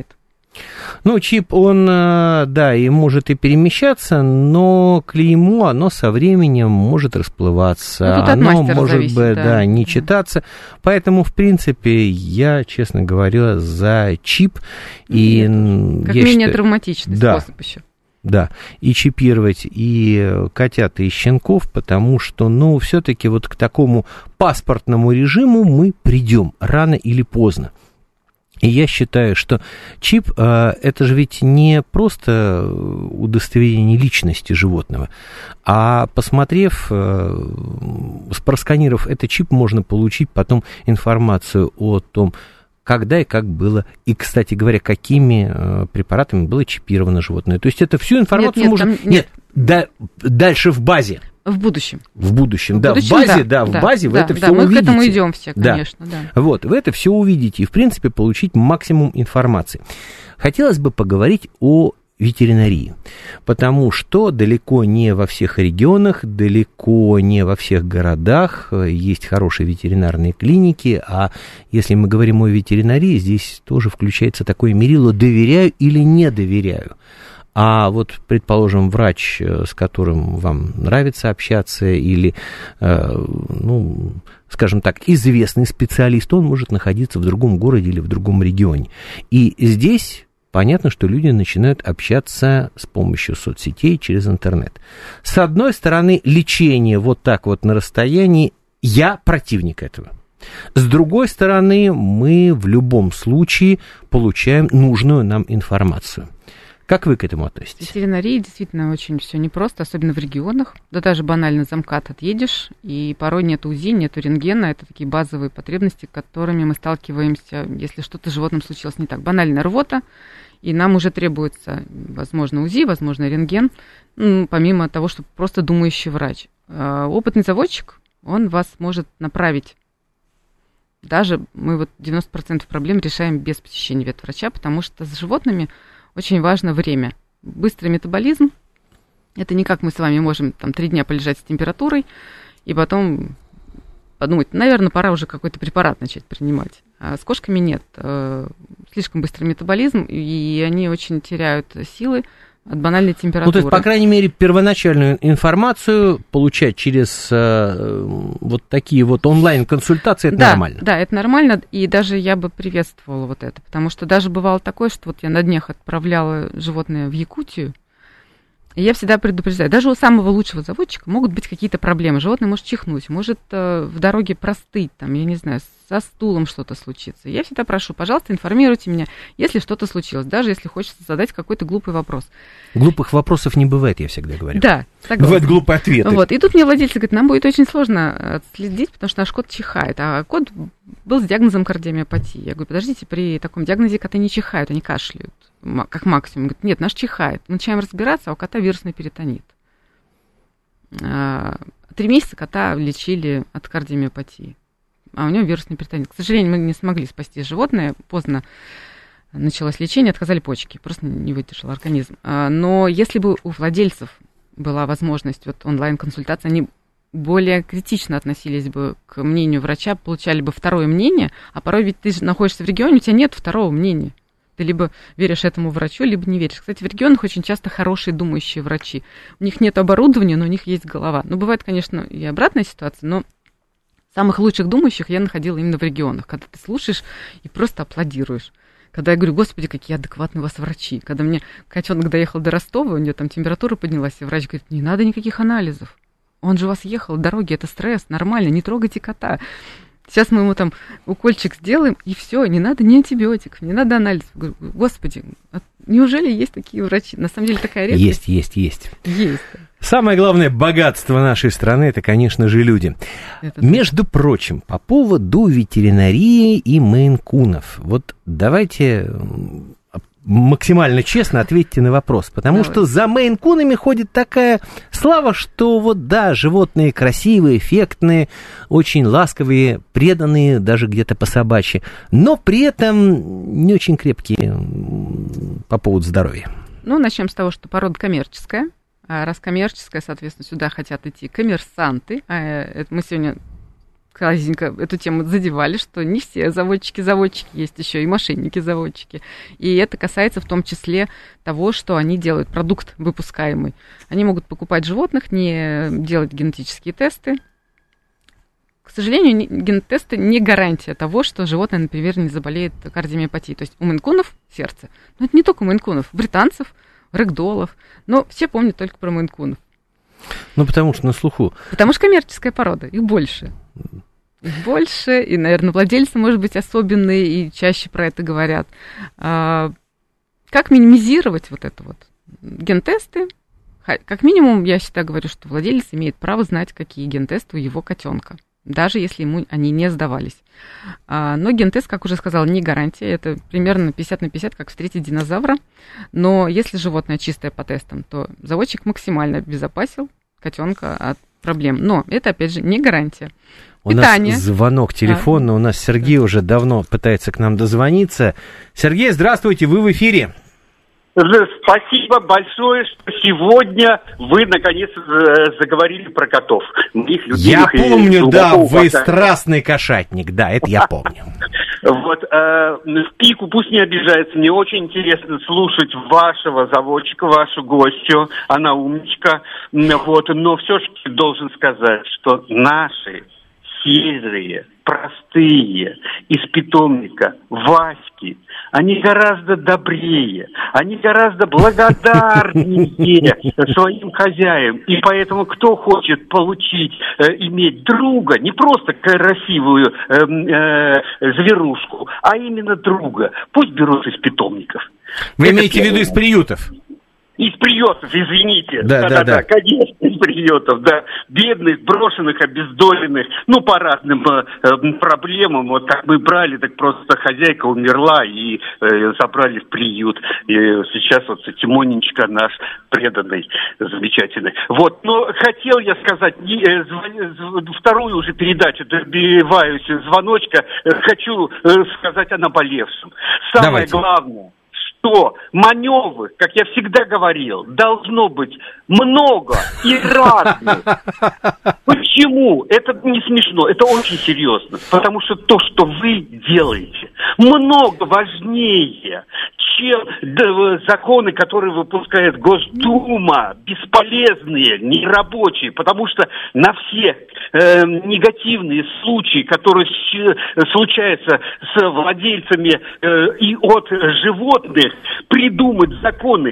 Ну, чип, он, да, и может и перемещаться, но клеймо, оно со временем может расплываться, ну, оно может зависит, быть, да. да, не читаться. Поэтому, в принципе, я, честно говоря, за чип. И как я менее считаю, травматичный да, способ еще. Да, и чипировать и котят, и щенков, потому что, ну, все-таки вот к такому паспортному режиму мы придем рано или поздно. И я считаю, что чип, это же ведь не просто удостоверение личности животного, а посмотрев, просканировав этот чип, можно получить потом информацию о том, когда и как было, и, кстати говоря, какими препаратами было чипировано животное. То есть это всю информацию нет, нет, можно... там, нет. нет, да, дальше в базе. В будущем. В будущем, в да, будущем, в базе, да, да, в да, базе да, вы это да, все мы увидите. к этому идем все, конечно, да. да. Вот, вы это все увидите и, в принципе, получить максимум информации. Хотелось бы поговорить о ветеринарии, потому что далеко не во всех регионах, далеко не во всех городах есть хорошие ветеринарные клиники, а если мы говорим о ветеринарии, здесь тоже включается такое мерило «доверяю» или «не доверяю». А вот, предположим, врач, с которым вам нравится общаться, или, ну, скажем так, известный специалист, он может находиться в другом городе или в другом регионе. И здесь понятно, что люди начинают общаться с помощью соцсетей через интернет. С одной стороны, лечение вот так вот на расстоянии, я противник этого. С другой стороны, мы в любом случае получаем нужную нам информацию. Как вы к этому относитесь? В ветеринарии действительно очень все непросто, особенно в регионах. Да даже банально за МКАД отъедешь, и порой нет УЗИ, нет рентгена. Это такие базовые потребности, с которыми мы сталкиваемся, если что-то с животным случилось не так. Банальная рвота, и нам уже требуется, возможно, УЗИ, возможно, рентген, ну, помимо того, что просто думающий врач. Опытный заводчик, он вас может направить. Даже мы вот девяносто процентов проблем решаем без посещения ветврача, потому что с животными очень важно время. Быстрый метаболизм. Это не как мы с вами можем там три дня полежать с температурой и потом подумать, наверное, пора уже какой-то препарат начать принимать. А с кошками нет. Слишком быстрый метаболизм, и они очень теряют силы от банальной температуры. Ну, то есть, по крайней мере, первоначальную информацию получать через э, вот такие вот онлайн-консультации, это да, нормально. Да, это нормально, и даже я бы приветствовала вот это, потому что даже бывало такое, что вот я на днях отправляла животное в Якутию, и я всегда предупреждаю, даже у самого лучшего заводчика могут быть какие-то проблемы. Животное может чихнуть, может э, в дороге простыть, там, я не знаю, со стулом что-то случится. Я всегда прошу, пожалуйста, информируйте меня, если что-то случилось, даже если хочется задать какой-то глупый вопрос. Глупых вопросов не бывает, я всегда говорю. Да, согласна. Бывают глупые ответы. Вот. И тут мне владельцы говорят, нам будет очень сложно отследить, потому что наш кот чихает, а кот был с диагнозом кардиомиопатии. Я говорю, подождите, при таком диагнозе коты не чихают, они кашляют, как максимум. Говорит, нет, наш чихает. Мы начинаем разбираться, а у кота вирусный перитонит. Три месяца кота лечили от кардиомиопатии, а у него вирусный перитонит. К сожалению, мы не смогли спасти животное, поздно началось лечение, отказали почки, просто не выдержал организм. Но если бы у владельцев была возможность вот онлайн-консультации, они более критично относились бы к мнению врача, получали бы второе мнение, а порой ведь ты находишься в регионе, у тебя нет второго мнения. Ты либо веришь этому врачу, либо не веришь. Кстати, в регионах очень часто хорошие думающие врачи. У них нет оборудования, но у них есть голова. Ну, бывает, конечно, и обратная ситуация, но самых лучших думающих я находила именно в регионах, когда ты слушаешь и просто аплодируешь. Когда я говорю, господи, какие адекватные у вас врачи. Когда мне котенок доехал до Ростова, у нее там температура поднялась, и врач говорит, не надо никаких анализов. Он же у вас ехал, дороги, это стресс, нормально, не трогайте кота. Сейчас мы ему там укольчик сделаем, и все, не надо ни антибиотиков, не надо анализов. Говорю, господи, неужели есть такие врачи? На самом деле такая редкость. Есть, есть, есть. Есть. Самое главное богатство нашей страны, это, конечно же, люди. Это Между так. прочим, по поводу ветеринарии и мейн-кунов. Вот давайте максимально честно ответьте на вопрос, потому Давай. что за мейн-кунами ходит такая слава, что вот да, животные красивые, эффектные, очень ласковые, преданные, даже где-то по-собачьи, но при этом не очень крепкие по поводу здоровья. Ну, начнем с того, что порода коммерческая. А раз коммерческая, соответственно, сюда хотят идти коммерсанты. А это мы сегодня, к красненько эту тему задевали, что не все заводчики-заводчики, есть еще и мошенники-заводчики. И это касается в том числе того, что они делают, продукт выпускаемый. Они могут покупать животных, не делать генетические тесты. К сожалению, ген-тесты не гарантия того, что животное, например, не заболеет кардиомиопатией. То есть у мейн-кунов сердце. Но это не только у мейн-кунов, британцев, рэгдолов. Но все помнят только про мейн-кунов. Ну, потому что на слуху. Потому что коммерческая порода, их больше. Их больше, и, наверное, владельцы, может быть, особенные, и чаще про это говорят. А, как минимизировать вот это вот? Ген-тесты. Как минимум, я всегда говорю, что владелец имеет право знать, какие ген-тесты у его котенка, даже если ему они не сдавались. А, но ген-тест, как уже сказала, не гарантия. Это примерно пятьдесят на пятьдесят, как встретить динозавра. Но если животное чистое по тестам, то заводчик максимально обезопасил котенка от проблем. Но это, опять же, не гарантия. У Питание. Нас звонок телефонный. А? У нас Сергей да. уже давно пытается к нам дозвониться. Сергей, здравствуйте, вы в эфире. Спасибо большое, что сегодня вы, наконец, заговорили про котов. Я помню, да, вы страстный кошатник, да, это я помню. Вот, э, Пику пусть не обижается, мне очень интересно слушать вашего заводчика, вашу гостью, она умничка, вот, но все-таки должен сказать, что наши серые, простые, из питомника, Васьки, они гораздо добрее, они гораздо благодарнее своим хозяям. И поэтому, кто хочет получить, э, иметь друга, не просто красивую э, э, зверушку, а именно друга, пусть берут из питомников. Вы Это имеете в виду из приютов? Из приютов, извините. Да, да, да, да. Конечно, из приютов, да. Бедных, брошенных, обездоленных, ну, по разным э, проблемам. Вот как мы брали, так просто хозяйка умерла и э, забрали в приют. И сейчас вот Тимонечка наш преданный, замечательный. Вот, но хотел я сказать, не, э, звон, вторую уже передачу, добиваюсь звоночка, э, хочу э, сказать о наболевшем. Самое Давайте. главное, что маневры, как я всегда говорил, должно быть много и разных. Почему? Это не смешно, это очень серьезно. Потому что то, что вы делаете, много важнее, чем законы, которые выпускает Госдума, бесполезные, нерабочие. Потому что на все э, негативные случаи, которые случаются с владельцами э, и от животных, придумать законы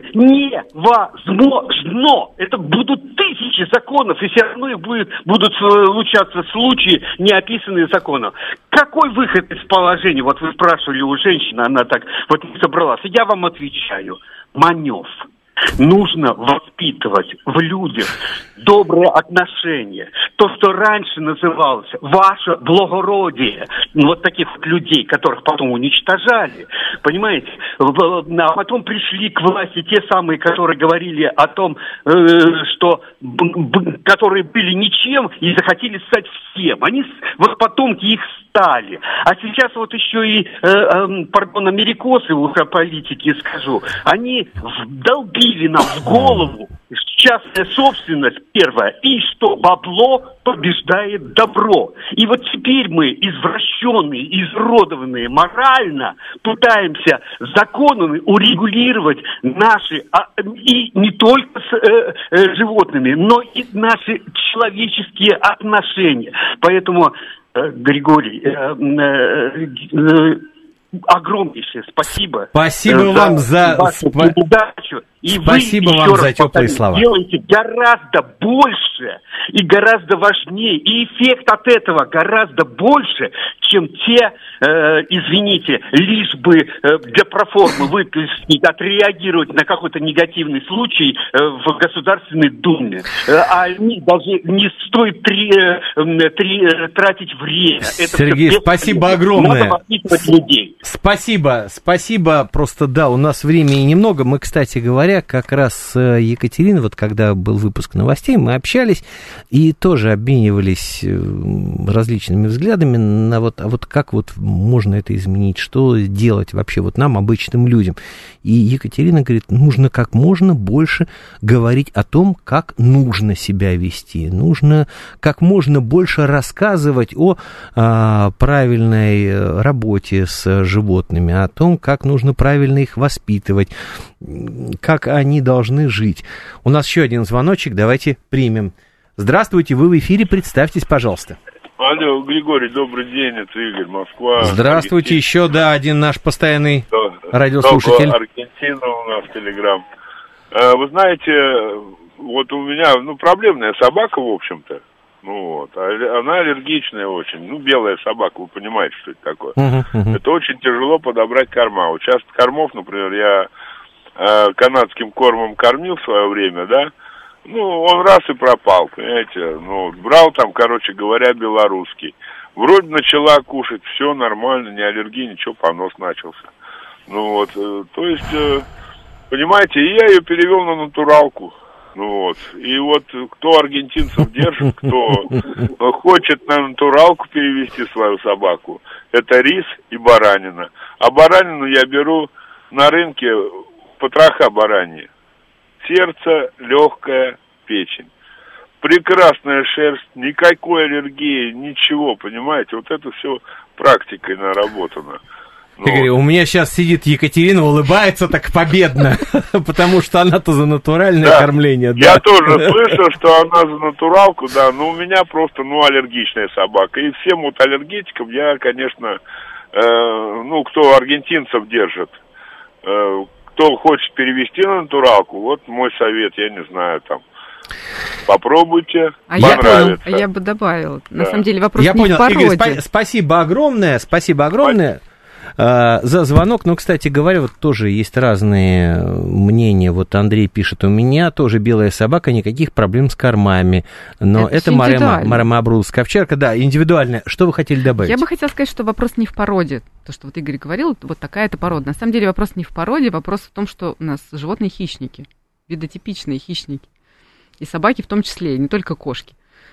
невозможно. Это будут тысячи законов, и все равно их будет, будут случаться случаи, не описанные законом. Какой выход из положения? Вот вы спрашивали у женщины, она так вот не собралась. Я вам отвечаю. Манев. Нужно воспитывать в людях добрые отношения. То, что раньше называлось ваше благородие, вот таких вот людей, которых потом уничтожали, понимаете? А потом пришли к власти те самые, которые говорили о том, что которые были ничем и захотели стать всем. Они, вот потомки их стали. А сейчас вот еще и, пардон, америкосы, уже политики скажу, они вдолбили нам в голову частная собственность первая, и что бабло побеждает добро. И вот теперь мы, извращенные, изуродованные морально, пытаемся законами урегулировать наши, а, и не только с э, э, животными, но и наши человеческие отношения. Поэтому, э, Григорий, э, э, э, огромнейшее спасибо. Спасибо за вам за вашу спа... передачу. И спасибо вы вам за теплые слова. Делаете гораздо больше и гораздо важнее. И эффект от этого гораздо больше, чем те, э, извините, лишь бы э, для проформы выпустить, отреагировать на какой-то негативный случай э, в Государственной Думе. Э, а они должны не стоит три, э, три, э, тратить время. Сергей, это спасибо огромное. Надо воспитывать людей. Спасибо, спасибо. Просто да, у нас времени немного. Мы, кстати говоря, говоря, как раз с Екатериной, вот когда был выпуск новостей, мы общались и тоже обменивались различными взглядами на вот, а вот как вот можно это изменить, что делать вообще вот нам, обычным людям. И Екатерина говорит, нужно как можно больше говорить о том, как нужно себя вести, нужно как можно больше рассказывать о а, правильной работе с животными, о том, как нужно правильно их воспитывать, как они должны жить. У нас еще один звоночек, давайте примем. Здравствуйте, вы в эфире, представьтесь, пожалуйста. Алло, Григорий, добрый день, это Игорь, Москва. Здравствуйте, Аргентина. Еще, да, один наш постоянный да, радиослушатель. Аргентина у нас, Телеграм. Вы знаете, вот у меня, ну, проблемная собака, в общем-то. Ну вот, она аллергичная очень, ну, белая собака, вы понимаете, что это такое. Uh-huh, uh-huh. Это очень тяжело подобрать корма. Вот часто кормов, например, я э, канадским кормом кормил в свое время, да, ну, он раз и пропал, понимаете, ну, брал там, короче говоря, белорусский. Вроде начала кушать, все нормально, ни аллергии, ничего, понос начался. Ну вот, э, то есть, э, понимаете, я ее перевел на натуралку. Ну вот, и вот кто аргентинцев держит, кто хочет на натуралку перевести свою собаку, это рис и баранина. А баранину я беру на рынке потроха бараньи. Сердце, легкая, печень. Прекрасная шерсть, никакой аллергии, ничего, понимаете, вот это все практикой наработано. Ну, Игорь, у меня сейчас сидит Екатерина, улыбается так победно, потому что она-то за натуральное да, кормление. Да. Я тоже слышал, что она за натуралку, да, но у меня просто, ну, аллергичная собака. И всем вот аллергетикам я, конечно, э, ну, кто аргентинцев держит, э, кто хочет перевести на натуралку, вот мой совет, я не знаю, там, попробуйте, а понравится. Я, а я бы добавила, да. На самом деле вопрос я не понял. в породе. Игорь, спа- спасибо огромное, спасибо огромное. За звонок, ну, кстати говоря, вот тоже есть разные мнения. Вот Андрей пишет, у меня тоже белая собака, никаких проблем с кормами. Но это, это Марема Абруловская овчарка, да, индивидуальная. Что вы хотели добавить? Я бы хотела сказать, что вопрос не в породе. То, что вот Игорь говорил, вот такая-то порода. На самом деле вопрос не в породе, вопрос в том, что у нас животные хищники, видотипичные хищники. И собаки в том числе, не только кошки.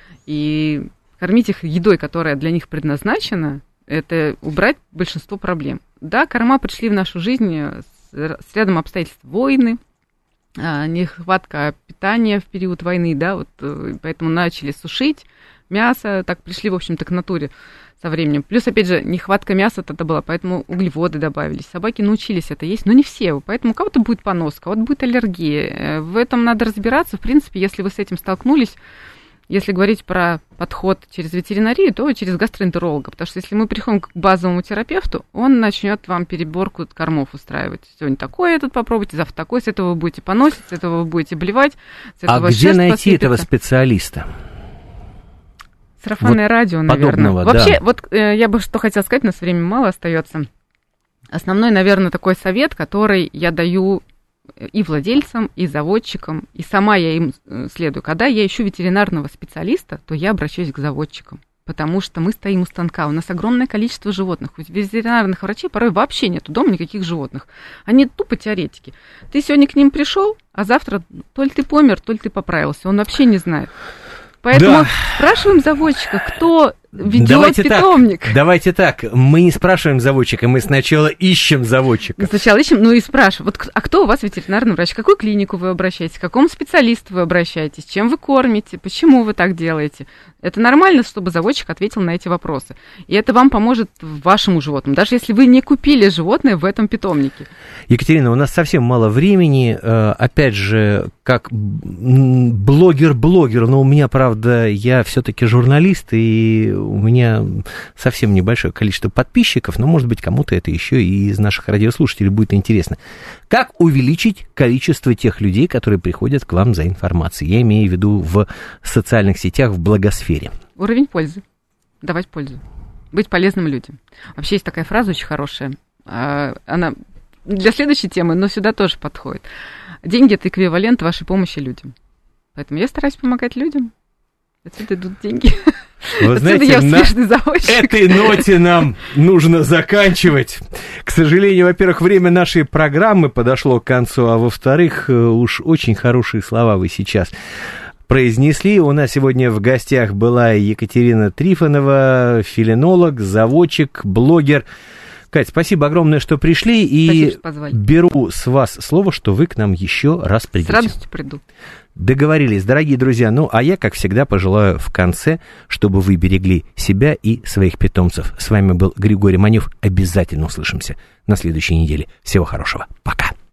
И кормить их едой, которая для них предназначена, это убрать большинство проблем. Да, корма пришли в нашу жизнь с, с рядом обстоятельств войны, а, нехватка питания в период войны, да, вот поэтому начали сушить мясо, так пришли, в общем-то, к натуре со временем. Плюс, опять же, нехватка мяса тогда была, поэтому углеводы добавились. Собаки научились это есть, но не все, поэтому у кого-то будет понос, у кого-то будет аллергия. В этом надо разбираться. В принципе, если вы с этим столкнулись, если говорить про подход через ветеринарию, то через гастроэнтеролога, потому что если мы приходим к базовому терапевту, он начнет вам переборку кормов устраивать. Сегодня такой этот попробуйте, завтра такой, с этого вы будете поносить, с этого вы будете блевать, с этого а где найти посыпется. Этого специалиста? Сарафанное вот радио, наверное. Вообще, да. Вот э, я бы что хотела сказать, у нас времени мало остается. Основной, наверное, такой совет, который я даю и владельцам, и заводчикам, и сама я им следую. Когда я ищу ветеринарного специалиста, то я обращаюсь к заводчикам, потому что мы стоим у станка, у нас огромное количество животных. У ветеринарных врачей порой вообще нету дома никаких животных. Они тупо теоретики. Ты сегодня к ним пришел, а завтра то ли ты помер, то ли ты поправился. Он вообще не знает. Поэтому да. Спрашиваем заводчика, кто ведет давайте питомник. Так, давайте так, мы не спрашиваем заводчика, мы сначала ищем заводчика. Сначала ищем, ну и спрашиваем, вот, а кто у вас ветеринарный врач, в какую клинику вы обращаетесь, к какому специалисту вы обращаетесь, чем вы кормите, почему вы так делаете. Это нормально, чтобы заводчик ответил на эти вопросы. И это вам поможет вашему животному, даже если вы не купили животное в этом питомнике. Екатерина, у нас совсем мало времени, опять же, как блогер-блогер, но у меня, правда, я все-таки журналист, и у меня совсем небольшое количество подписчиков, но, может быть, кому-то это еще и из наших радиослушателей будет интересно. Как увеличить количество тех людей, которые приходят к вам за информацией? Я имею в виду в социальных сетях, в блогосфере. Уровень пользы. Давать пользу. Быть полезным людям. Вообще есть такая фраза очень хорошая. Она для следующей темы, но сюда тоже подходит. Деньги – это эквивалент вашей помощи людям. Поэтому я стараюсь помогать людям. Отсюда идут деньги. Вы знаете, я на заводчик. этой ноте нам нужно заканчивать. К сожалению, во-первых, время нашей программы подошло к концу, а во-вторых, уж очень хорошие слова вы сейчас произнесли. У нас сегодня в гостях была Екатерина Трифонова, филинолог, заводчик, блогер. Кать, спасибо огромное, что пришли, и спасибо, беру с вас слово, что вы к нам еще раз придете. С радостью приду. Договорились, дорогие друзья. Ну, а я, как всегда, пожелаю в конце, чтобы вы берегли себя и своих питомцев. С вами был Григорий Манев. Обязательно услышимся на следующей неделе. Всего хорошего. Пока.